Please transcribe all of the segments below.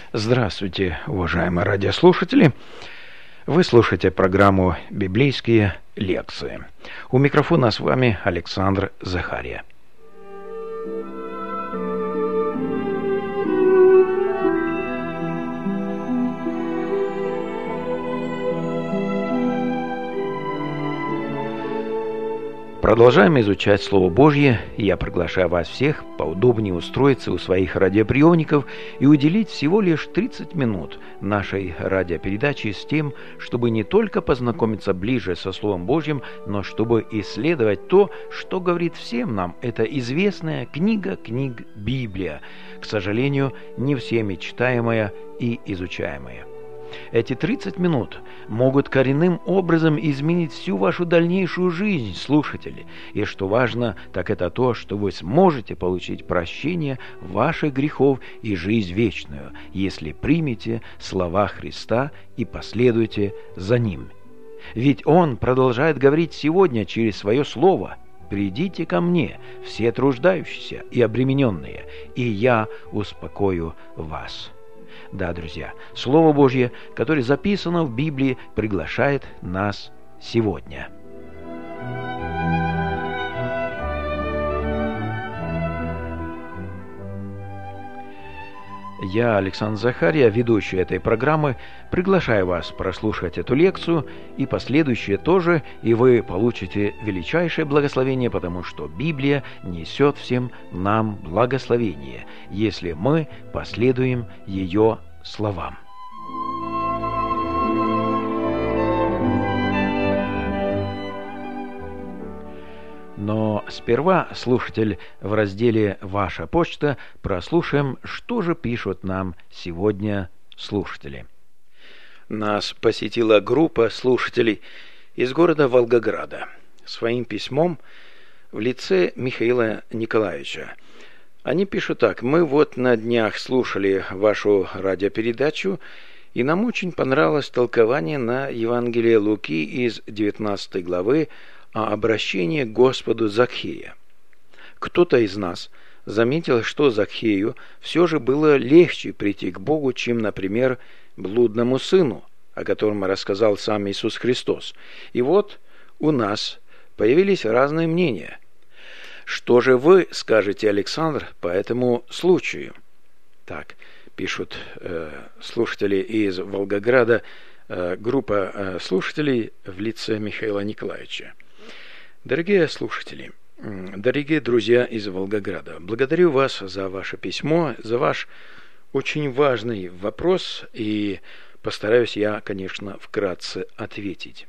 Здравствуйте, уважаемые радиослушатели! Вы слушаете программу «Библейские лекции». У микрофона с вами Александр Захария. Продолжаем изучать Слово Божье, и я приглашаю вас всех поудобнее устроиться у своих радиоприемников и уделить всего лишь 30 минут нашей радиопередачи с тем, чтобы не только познакомиться ближе со Словом Божьим, но чтобы исследовать то, что говорит всем нам эта известная книга книг Библия, к сожалению, не всеми читаемая и изучаемая. Эти 30 минут могут коренным образом изменить всю вашу дальнейшую жизнь, слушатели. И что важно, так это то, что вы сможете получить прощение ваших грехов и жизнь вечную, если примете слова Христа и последуете за Ним. Ведь Он продолжает говорить сегодня через Свое Слово: «Придите ко мне, все труждающиеся и обремененные, и я успокою вас». Да, друзья, Слово Божье, которое записано в Библии, приглашает нас сегодня. Я, Александр Захария, ведущий этой программы, приглашаю вас прослушать эту лекцию и последующие тоже, и вы получите величайшее благословение, потому что Библия несет всем нам благословение, если мы последуем ее словам. Но сперва, слушатель, в разделе «Ваша почта» прослушаем, что же пишут нам сегодня слушатели. Нас посетила группа слушателей из города Волгограда своим письмом в лице Михаила Николаевича. Они пишут так: «Мы вот на днях слушали вашу радиопередачу, и нам очень понравилось толкование на Евангелие Луки из 19 главы о обращении к Господу Закхея. Кто-то из нас заметил, что Закхею все же было легче прийти к Богу, чем, например, блудному сыну, о котором рассказал сам Иисус Христос. И вот у нас появились разные мнения. Что же вы скажете, Александр, по этому случаю?» Так пишут слушатели из Волгограда, группа слушателей в лице Михаила Николаевича. Дорогие слушатели, дорогие друзья из Волгограда, благодарю вас за ваше письмо, за ваш очень важный вопрос, и постараюсь я, конечно, вкратце ответить.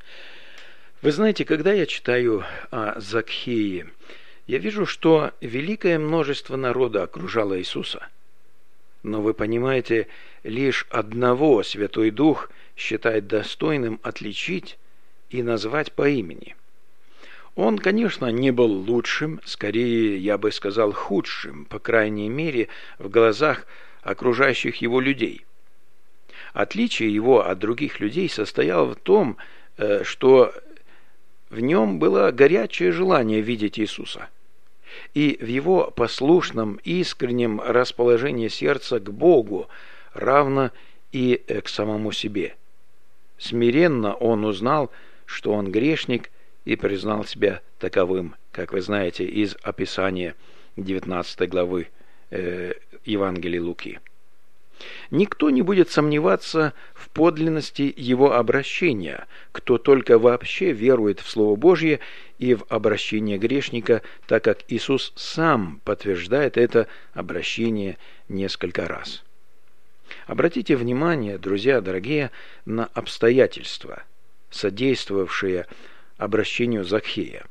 Вы знаете, когда я читаю о Закхее, я вижу, что великое множество народа окружало Иисуса. Но вы понимаете, лишь одного Святой Дух считает достойным отличить и назвать по имени. Он, конечно, не был лучшим, скорее, я бы сказал, худшим, по крайней мере, в глазах окружающих его людей. Отличие его от других людей состояло в том, что в нем было горячее желание видеть Иисуса. И в его послушном, искреннем расположении сердца к Богу, равно и к самому себе. Смиренно он узнал, что он грешник, и признал себя таковым, как вы знаете, из описания 19 главы Евангелия Луки. Никто не будет сомневаться в подлинности его обращения, кто только вообще верует в Слово Божье и в обращение грешника, так как Иисус сам подтверждает это обращение несколько раз. Обратите внимание, друзья дорогие, на обстоятельства, содействовавшие обращению Закхея.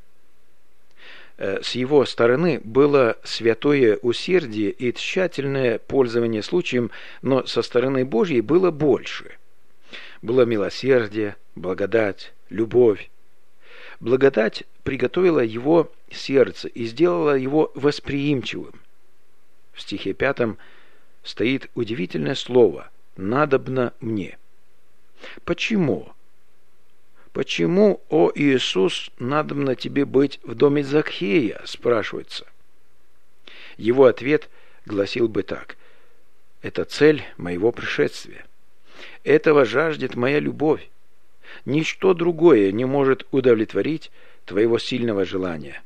С его стороны было святое усердие и тщательное пользование случаем, но со стороны Божьей было больше. Было милосердие, благодать, любовь. Благодать приготовила его сердце и сделала его восприимчивым. В стихе 5 стоит удивительное слово «надобно мне». Почему? «Почему, о Иисус, надобно тебе быть в доме Закхея?» спрашивается. Его ответ гласил бы так: это цель моего пришествия. Этого жаждет моя любовь. Ничто другое не может удовлетворить твоего сильного желания.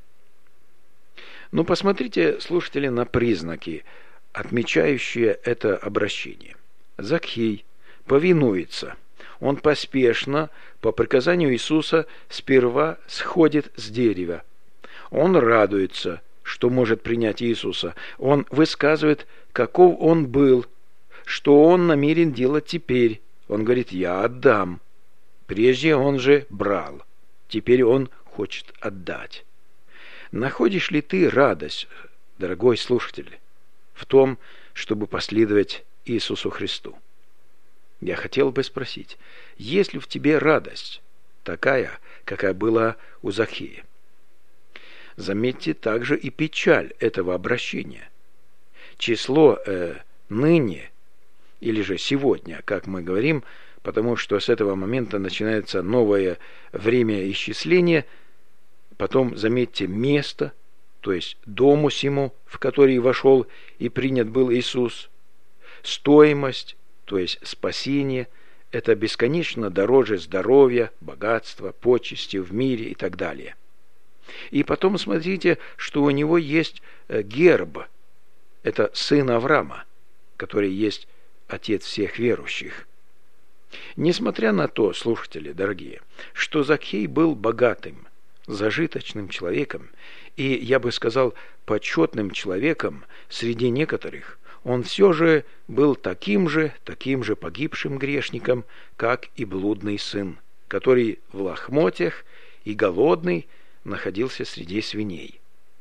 Но посмотрите, слушатели, на признаки, отмечающие это обращение. Закхей повинуется. Он поспешно, по приказанию Иисуса, сперва сходит с дерева. Он радуется, что может принять Иисуса. Он высказывает, каков он был, что он намерен делать теперь. Он говорит: «Я отдам». Прежде он же брал, теперь он хочет отдать. Находишь ли ты радость, дорогой слушатель, в том, чтобы последовать Иисусу Христу? Я хотел бы спросить, есть ли в тебе радость, такая, какая была у Закхея? Заметьте также и печаль этого обращения. Число ныне, или же сегодня, как мы говорим, потому что с этого момента начинается новое время исчисления. Потом, заметьте, место, то есть дому сему, в который вошел и принят был Иисус. Стоимость, то есть спасение, это бесконечно дороже здоровья, богатства, почести в мире и так далее. И потом смотрите, что у него есть герб, это сын Авраама, который есть отец всех верующих. Несмотря на то, слушатели дорогие, что Закхей был богатым, зажиточным человеком и, я бы сказал, почетным человеком среди некоторых, он все же был таким же погибшим грешником, как и блудный сын, который в лохмотьях и голодный находился среди свиней.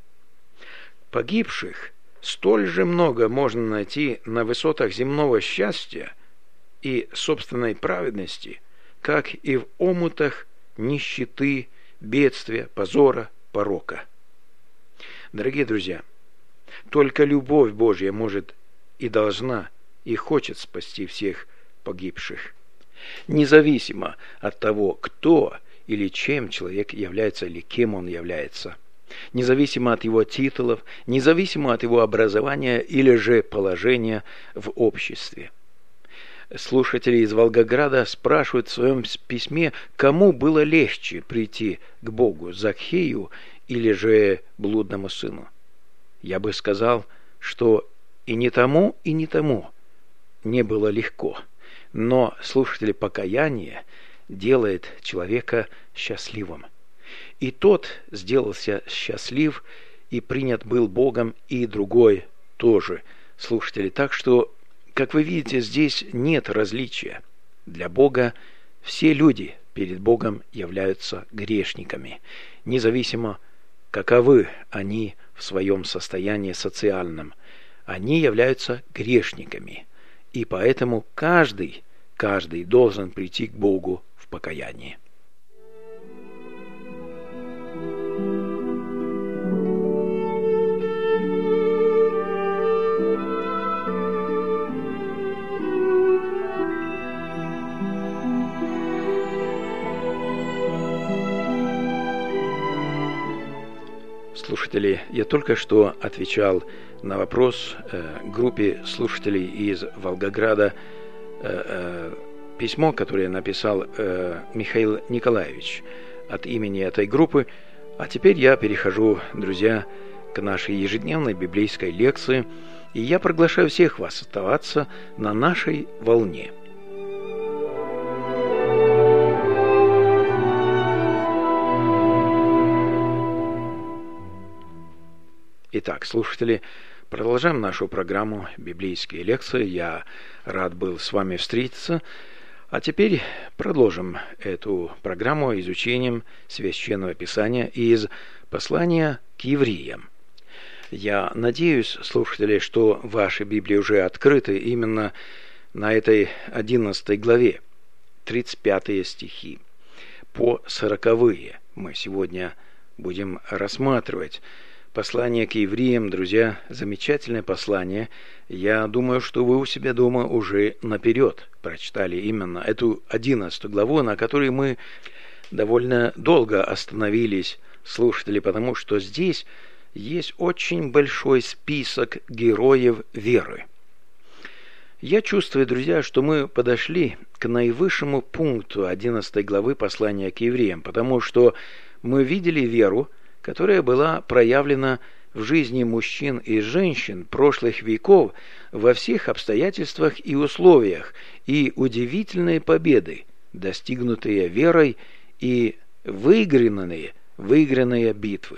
Погибших столь же много можно найти на высотах земного счастья и собственной праведности, как и в омутах нищеты, бедствия, позора, порока. Дорогие друзья, только любовь Божья может и должна, и хочет спасти всех погибших. Независимо от того, кто или чем человек является, или кем он является. Независимо от его титулов, независимо от его образования или же положения в обществе. Слушатели из Волгограда спрашивают в своем письме, кому было легче прийти к Богу, Закхею или же блудному сыну. Я бы сказал, что и не тому не было легко. Но, слушатели, покаяние делает человека счастливым. И тот сделался счастлив и принят был Богом, и другой тоже, слушатели. Так что, как вы видите, здесь нет различия. Для Бога все люди перед Богом являются грешниками, независимо, каковы они в своем состоянии социальном. Они являются грешниками, и поэтому каждый должен прийти к Богу в покаянии. Слушатели, я только что отвечал на вопрос группе слушателей из Волгограда, письмо, которое написал Михаил Николаевич от имени этой группы. А теперь я перехожу, друзья, к нашей ежедневной библейской лекции, и я приглашаю всех вас оставаться на нашей волне. Итак, слушатели, продолжаем нашу программу «Библейские лекции». Я рад был с вами встретиться. А теперь продолжим эту программу изучением Священного Писания из послания к евреям. Я надеюсь, слушатели, что ваши Библии уже открыты именно на этой 11 главе, 35 стихи, по 40-е мы сегодня будем рассматривать. Послание к евреям, друзья, замечательное послание. Я думаю, что вы у себя дома уже наперед прочитали именно эту 11 главу, на которой мы довольно долго остановились, слушатели, потому что здесь есть очень большой список героев веры. Я чувствую, друзья, что мы подошли к наивысшему пункту 11 главы послания к евреям, потому что мы видели веру, которая была проявлена в жизни мужчин и женщин прошлых веков во всех обстоятельствах и условиях, и удивительные победы, достигнутые верой, и выигранные битвы.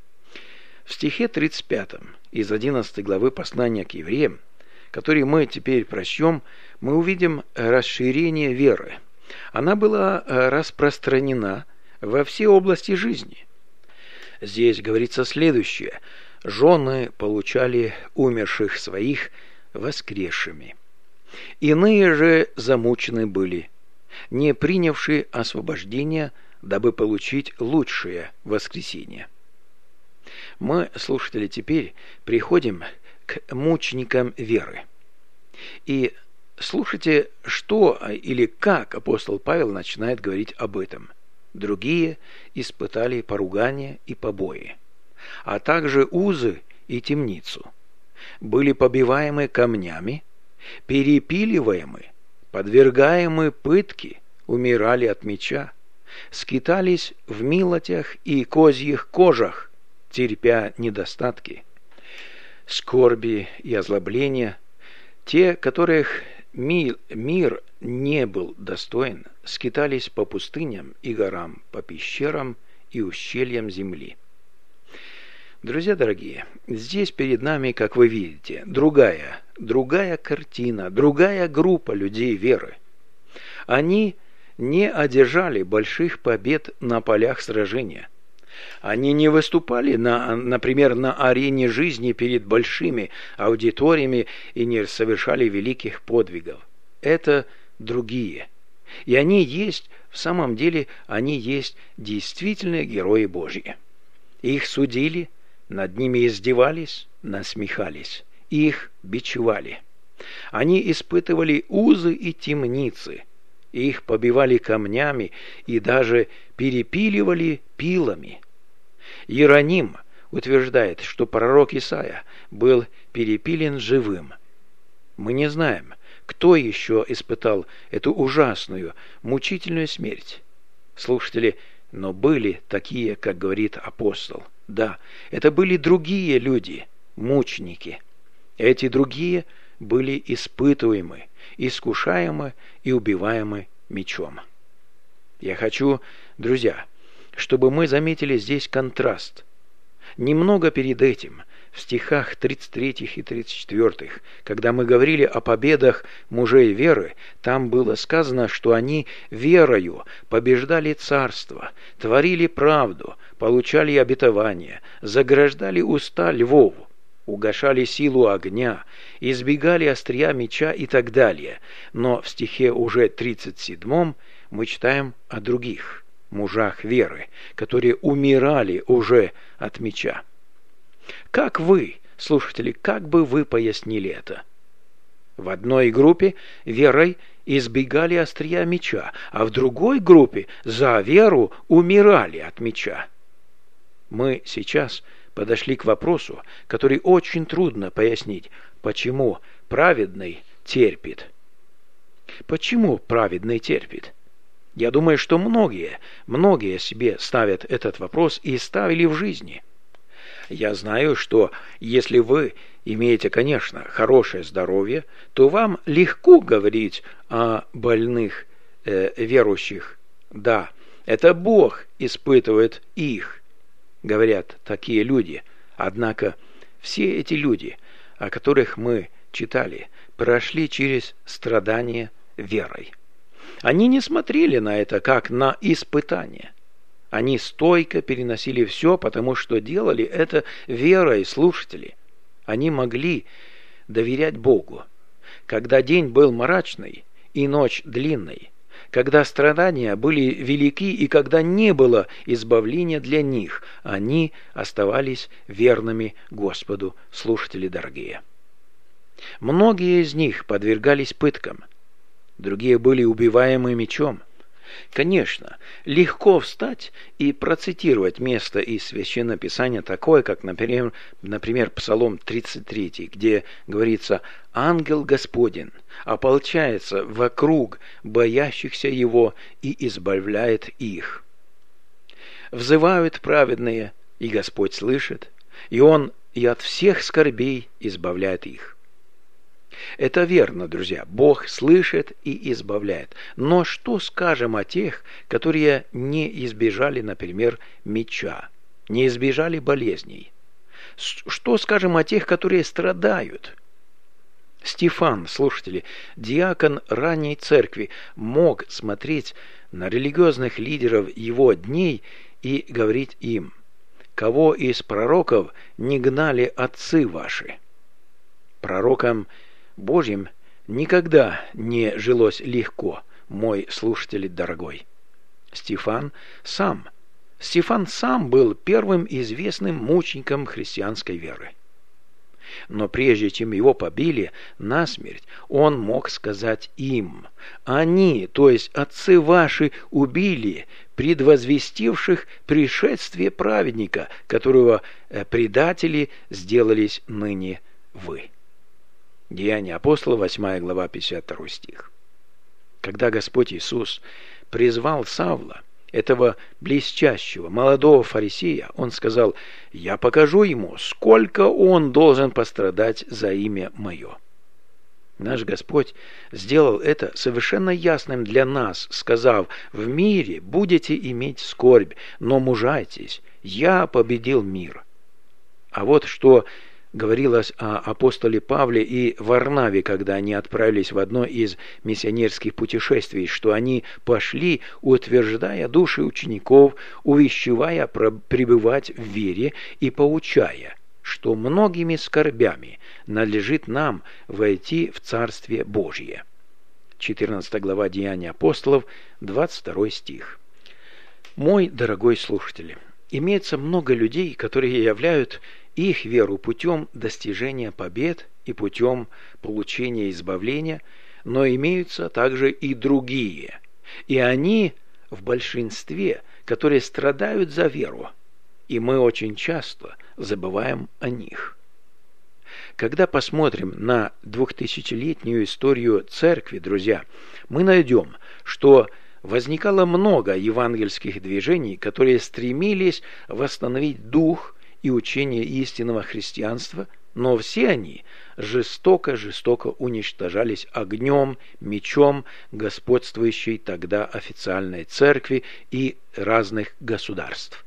В стихе 35 из 11 главы послания к евреям, который мы теперь прочтем, мы увидим расширение веры. Она была распространена во все области жизни. Здесь говорится следующее: жены получали умерших своих воскресшими. Иные же замучены были, не принявшие освобождения, дабы получить лучшее воскресение. Мы, слушатели, теперь приходим к мученикам веры. И слушайте, что или как апостол Павел начинает говорить об этом. Другие испытали поругание и побои, а также узы и темницу. Были побиваемы камнями, перепиливаемы, подвергаемы пытке, умирали от меча, скитались в милотях и козьих кожах, терпя недостатки, скорби и озлобления. Те, которых мир не был достоин, скитались по пустыням и горам, по пещерам и ущельям земли. Друзья дорогие, здесь перед нами, как вы видите, другая картина, другая группа людей веры. Они не одержали больших побед на полях сражения. Они не выступали, например, на арене жизни перед большими аудиториями и не совершали великих подвигов. Это другие. И они есть, в самом деле, они есть действительные герои Божьи. Их судили, над ними издевались, насмехались, их бичевали. Они испытывали узы и темницы, их побивали камнями и даже перепиливали пилами. Иероним утверждает, что пророк Исаия был перепилен живым. Мы не знаем, кто еще испытал эту ужасную, мучительную смерть. Слушатели, но были такие, как говорит апостол. Да, это были другие люди, мученики. Эти другие были испытуемы, искушаемы и убиваемы мечом. Я хочу, друзья, чтобы мы заметили здесь контраст. Немного перед этим, в стихах 33 и 34, когда мы говорили о победах мужей веры, там было сказано, что они верою побеждали царство, творили правду, получали обетование, заграждали уста львов, угашали силу огня, избегали острия меча и так далее. Но в стихе уже 37 мы читаем о других мужах веры, которые умирали уже от меча. Как вы, слушатели, как бы вы пояснили это? В одной группе верой избегали острия меча, а в другой группе за веру умирали от меча. Мы сейчас подошли к вопросу, который очень трудно пояснить, почему праведный терпит. Почему праведный терпит? Я думаю, что многие себе ставят этот вопрос и ставили в жизни. Я знаю, что если вы имеете, конечно, хорошее здоровье, то вам легко говорить о больных верующих. Да, это Бог испытывает их, говорят такие люди. Однако все эти люди, о которых мы читали, прошли через страдания верой. Они не смотрели на это как на испытание. Они стойко переносили все, потому что делали это верой, слушатели. Они могли доверять Богу. Когда день был мрачный и ночь длинной, когда страдания были велики и когда не было избавления для них, они оставались верными Господу, слушатели дорогие. Многие из них подвергались пыткам, другие были убиваемы мечом, Конечно, легко встать и процитировать место из Священного Писания такое, как, например, Псалом 33, где говорится: «Ангел Господень ополчается вокруг боящихся Его и избавляет их. Взывают праведные, и Господь слышит, и Он и от всех скорбей избавляет их». Это верно, друзья, Бог слышит и избавляет. Но что скажем о тех, которые не избежали, например, меча, не избежали болезней? Что скажем о тех, которые страдают? Стефан, слушатели, диакон ранней церкви, мог смотреть на религиозных лидеров его дней и говорить им: «Кого из пророков не гнали отцы ваши?» Пророкам Божьим никогда не жилось легко, мой слушатель дорогой. Стефан сам был первым известным мучеником христианской веры. Но прежде чем его побили насмерть, он мог сказать им: «Они, то есть отцы ваши, убили предвозвестивших пришествие праведника, которого предатели сделались ныне вы». Деяния апостолов, 8 глава, 52 стих. Когда Господь Иисус призвал Савла, этого блестящего молодого фарисея, Он сказал: «Я покажу ему, сколько он должен пострадать за имя мое». Наш Господь сделал это совершенно ясным для нас, сказав: «В мире будете иметь скорбь, но мужайтесь, я победил мир». А вот что говорилось о апостоле Павле и Варнаве, когда они отправились в одно из миссионерских путешествий, что они пошли, утверждая души учеников, увещевая пребывать в вере и поучая, что многими скорбями надлежит нам войти в Царствие Божье. 14 глава Деяний апостолов, 22 стих. Мой дорогой слушатель, имеется много людей, которые являют их веру путем достижения побед и путем получения избавления, но имеются также и другие, и они в большинстве, которые страдают за веру, и мы очень часто забываем о них. Когда посмотрим на 2000-летнюю историю церкви, друзья, мы найдем, что возникало много евангельских движений, которые стремились восстановить дух и учение истинного христианства, но все они жестоко уничтожались огнем, мечом господствующей тогда официальной церкви и разных государств.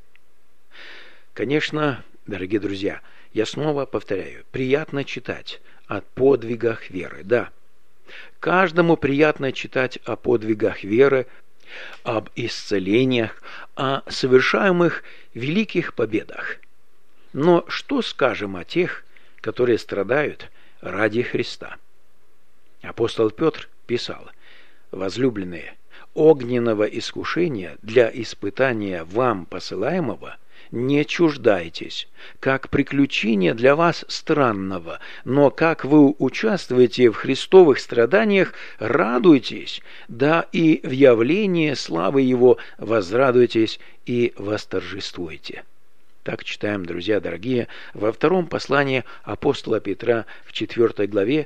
Конечно, дорогие друзья, я снова повторяю, приятно читать о подвигах веры, да. Каждому приятно читать о подвигах веры, об исцелениях, о совершаемых великих победах. Но что скажем о тех, которые страдают ради Христа? Апостол Петр писал: «Возлюбленные, огненного искушения для испытания вам посылаемого не чуждайтесь, как приключения для вас странного, но как вы участвуете в христовых страданиях, радуйтесь, да и в явлении славы Его возрадуйтесь и восторжествуйте». Так читаем, друзья дорогие, во втором послании апостола Петра в 4 главе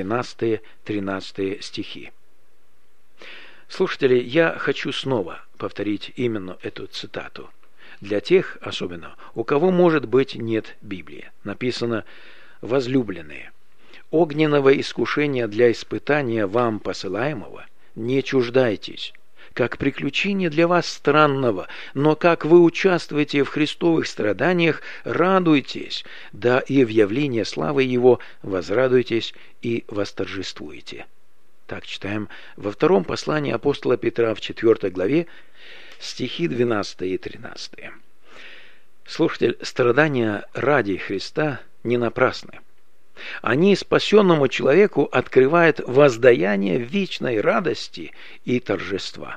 12-13 стихи. Слушатели, я хочу снова повторить именно эту цитату. Для тех, особенно, у кого, может быть, нет Библии. Написано: «Возлюбленные, огненного искушения для испытания вам посылаемого не чуждайтесь, как приключение для вас странного, но как вы участвуете в христовых страданиях, радуйтесь, да и в явлении славы Его возрадуйтесь и восторжествуйте». Так читаем во втором послании апостола Петра в 4 главе, стихи 12 и 13. Слушатель, страдания ради Христа не напрасны. Они спасенному человеку открывают воздаяние вечной радости и торжества.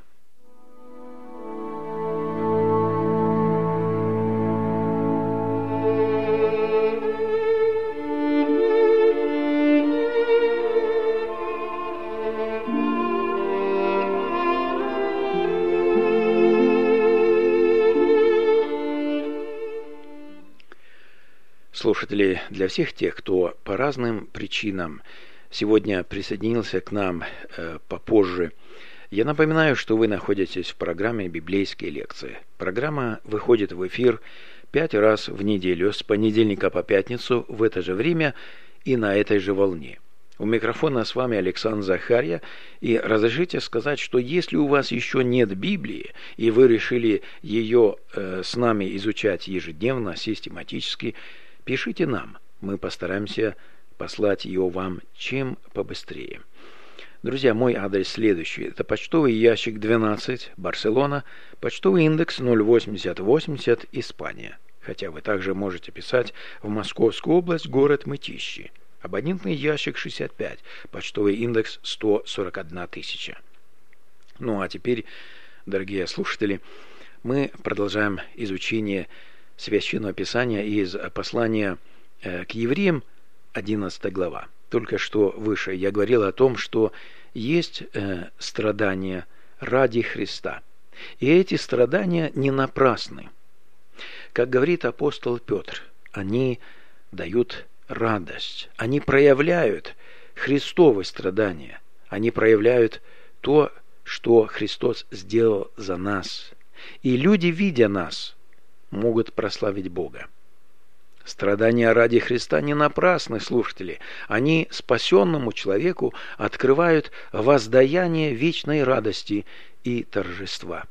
Слушатели, для всех тех, кто по разным причинам сегодня присоединился к нам попозже, я напоминаю, что вы находитесь в программе «Библейские лекции». Программа выходит в эфир 5 раз в неделю, с понедельника по пятницу в это же время и на этой же волне. У микрофона с вами Александр Захарья, и разрешите сказать, что если у вас еще нет Библии, и вы решили ее с нами изучать ежедневно, систематически, пишите нам, мы постараемся послать ее вам чем побыстрее. Друзья, мой адрес следующий. Это почтовый ящик 12, Барселона, почтовый индекс 08080, Испания. Хотя вы также можете писать в Московскую область, город Мытищи. Абонентный ящик 65, почтовый индекс 141 тысяча. Ну а теперь, дорогие слушатели, мы продолжаем изучение Священного Писания из послания к евреям, 11 глава. Только что выше я говорил о том, что есть страдания ради Христа. И эти страдания не напрасны. Как говорит апостол Петр, они дают радость, они проявляют Христовы страдания, они проявляют то, что Христос сделал за нас. И люди, видя нас, могут прославить Бога. Страдания ради Христа не напрасны, слушатели. Они спасенному человеку открывают воздаяние вечной радости и торжества.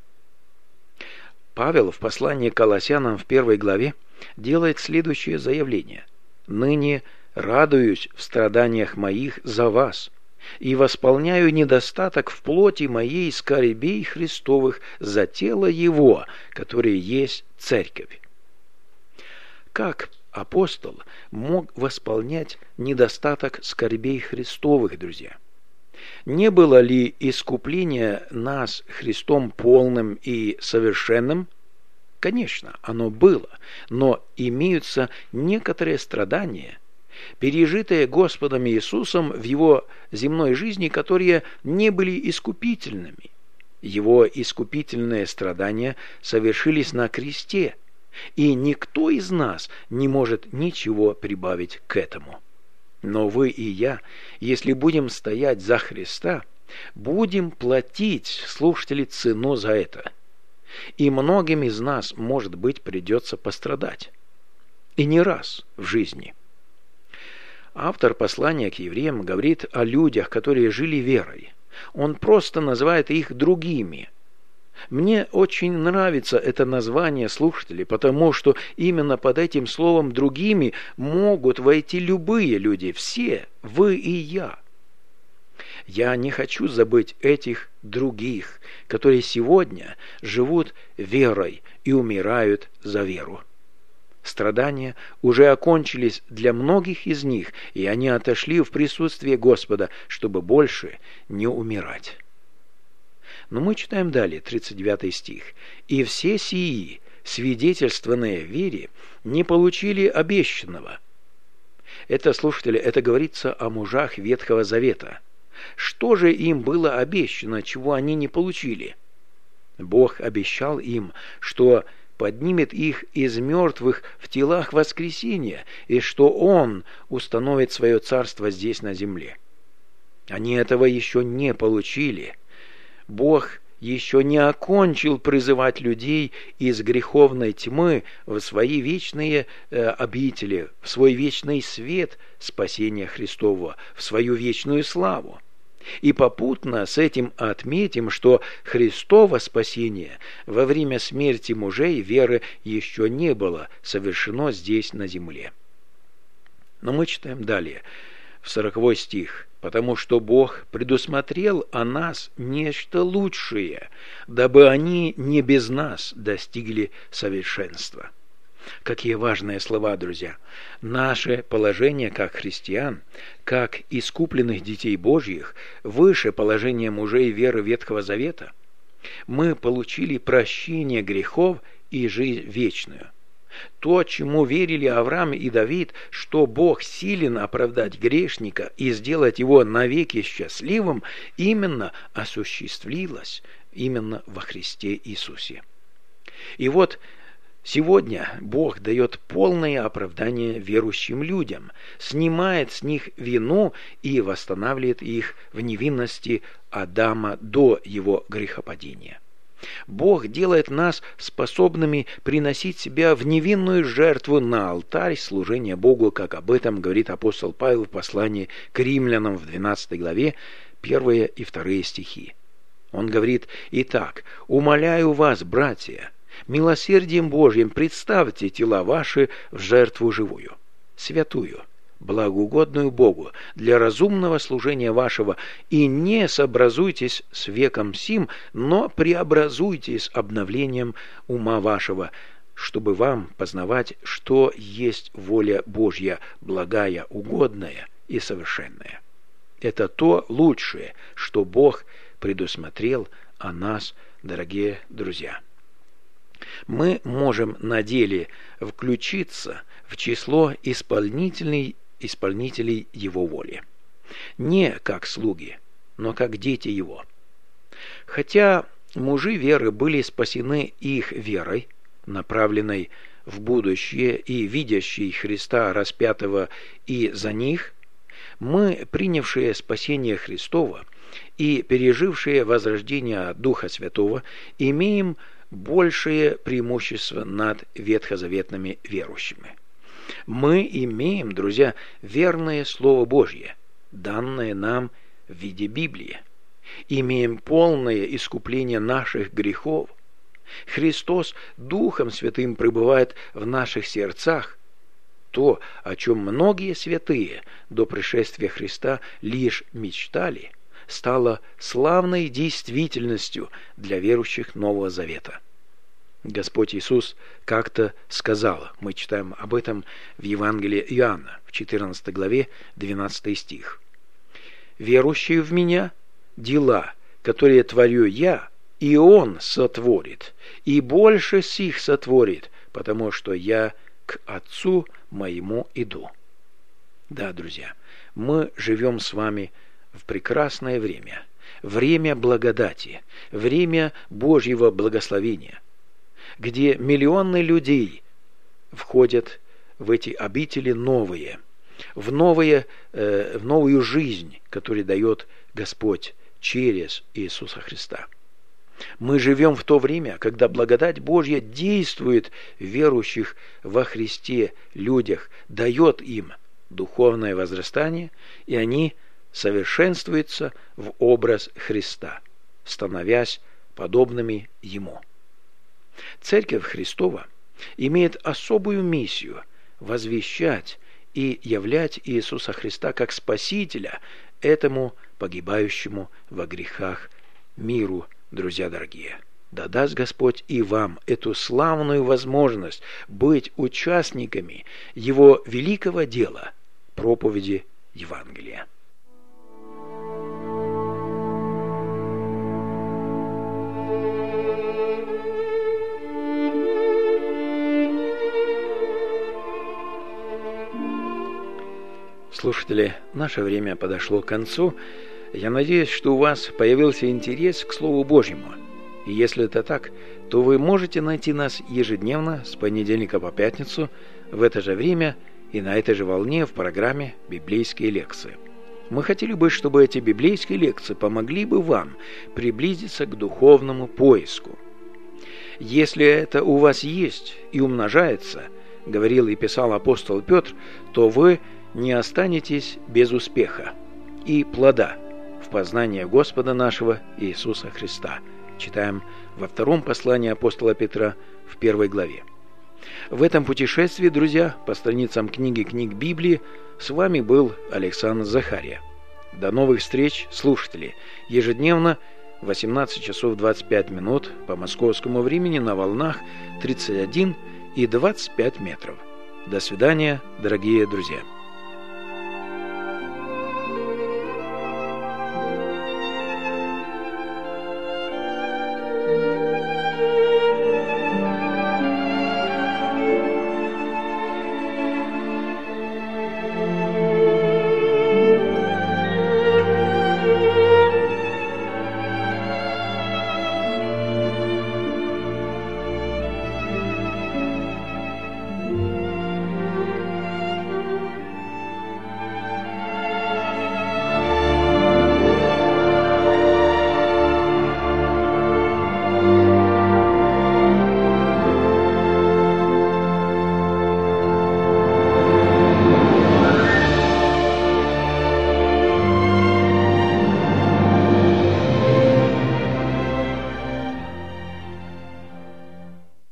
Павел в послании к Колоссянам в 1 главе делает следующее заявление. «Ныне радуюсь в страданиях моих за вас, и восполняю недостаток в плоти моей скорбей Христовых за тело Его, которое есть Церковь». Как апостол мог восполнять недостаток скорбей Христовых, друзья? Не было ли искупление нас Христом полным и совершенным? Конечно, оно было, но имеются некоторые страдания, пережитые Господом Иисусом в Его земной жизни, которые не были искупительными. Его искупительные страдания совершились на кресте, и никто из нас не может ничего прибавить к этому. Но вы и я, если будем стоять за Христа, будем платить, слушатели, цену за это. И многим из нас, может быть, придется пострадать. И не раз в жизни. Автор послания к евреям говорит о людях, которые жили верой. Он просто называет их другими. Мне очень нравится это название, слушатели, потому что именно под этим словом «другими» могут войти любые люди, все, вы и я. Я не хочу забыть этих других, которые сегодня живут верой и умирают за веру. Страдания уже окончились для многих из них, и они отошли в присутствие Господа, чтобы больше не умирать. Но мы читаем далее, 39 стих. «И все сии, свидетельствованные в вере, не получили обещанного». Это, слушатели, это говорится о мужах Ветхого Завета. Что же им было обещано, чего они не получили? Бог обещал им, что поднимет их из мертвых в телах воскресения, и что Он установит свое царство здесь на земле. Они этого еще не получили. Бог еще не окончил призывать людей из греховной тьмы в свои вечные обители, в свой вечный свет спасения Христова, в свою вечную славу. И попутно с этим отметим, что Христово спасение во время смерти мужей веры еще не было совершено здесь на земле. Но мы читаем далее, в 40 стих. «Потому что Бог предусмотрел о нас нечто лучшее, дабы они не без нас достигли совершенства». Какие важные слова, друзья! Наше положение как христиан, как искупленных детей Божьих, выше положения мужей веры Ветхого Завета. Мы получили прощение грехов и жизнь вечную. То, чему верили Авраам и Давид, что Бог силен оправдать грешника и сделать его навеки счастливым, именно осуществилось именно во Христе Иисусе. И вот Сегодня Бог дает полное оправдание верующим людям, снимает с них вину и восстанавливает их в невинности Адама до его грехопадения. Бог делает нас способными приносить себя в невинную жертву на алтарь служения Богу, как об этом говорит апостол Павел в послании к римлянам в 12 главе, 1 и 2 стихи. Он говорит: «Итак, умоляю вас, братья, милосердием Божьим представьте тела ваши в жертву живую, святую, благоугодную Богу, для разумного служения вашего, и не сообразуйтесь с веком сим, но преобразуйтесь обновлением ума вашего, чтобы вам познавать, что есть воля Божья, благая, угодная и совершенная». Это то лучшее, что Бог предусмотрел о нас, дорогие друзья. Мы можем на деле включиться в число исполнителей Его воли. Не как слуги, но как дети Его. Хотя мужи веры были спасены их верой, направленной в будущее и видящей Христа распятого и за них, мы, принявшие спасение Христово и пережившие возрождение Духа Святого, имеем большее преимущество над ветхозаветными верующими. Мы имеем, друзья, верное Слово Божье, данное нам в виде Библии. Имеем полное искупление наших грехов. Христос Духом Святым пребывает в наших сердцах. То, о чем многие святые до пришествия Христа лишь мечтали, стало славной действительностью для верующих Нового Завета. Господь Иисус как-то сказал, мы читаем об этом в Евангелии Иоанна, в 14 главе, 12 стих. «Верующий в Меня, дела, которые творю Я, и Он сотворит, и больше сих сотворит, потому что Я к Отцу Моему иду». Да, друзья, мы живем с вами в прекрасное время, время благодати, время Божьего благословения, где миллионы людей входят в эти обители новые, в новую жизнь, которую дает Господь через Иисуса Христа. Мы живем в то время, когда благодать Божья действует в верующих во Христе людях, дает им духовное возрастание, и они совершенствуются в образ Христа, становясь подобными Ему. Церковь Христова имеет особую миссию возвещать и являть Иисуса Христа как Спасителя этому погибающему во грехах миру, друзья дорогие. Да даст Господь и вам эту славную возможность быть участниками Его великого дела, проповеди Евангелия. Слушатели, наше время подошло к концу. Я надеюсь, что у вас появился интерес к Слову Божьему. И если это так, то вы можете найти нас ежедневно с понедельника по пятницу в это же время и на этой же волне в программе «Библейские лекции». Мы хотели бы, чтобы эти библейские лекции помогли бы вам приблизиться к духовному поиску. Если это у вас есть и умножается, говорил и писал апостол Петр, то вы не останетесь без успеха и плода в познании Господа нашего Иисуса Христа. Читаем во втором послании апостола Петра в 1 главе. В этом путешествии, друзья, по страницам книги «Книг Библии» с вами был Александр Захария. До новых встреч, слушатели! Ежедневно в 18 часов 25 минут по московскому времени на волнах 31 и 25 метров. До свидания, дорогие друзья!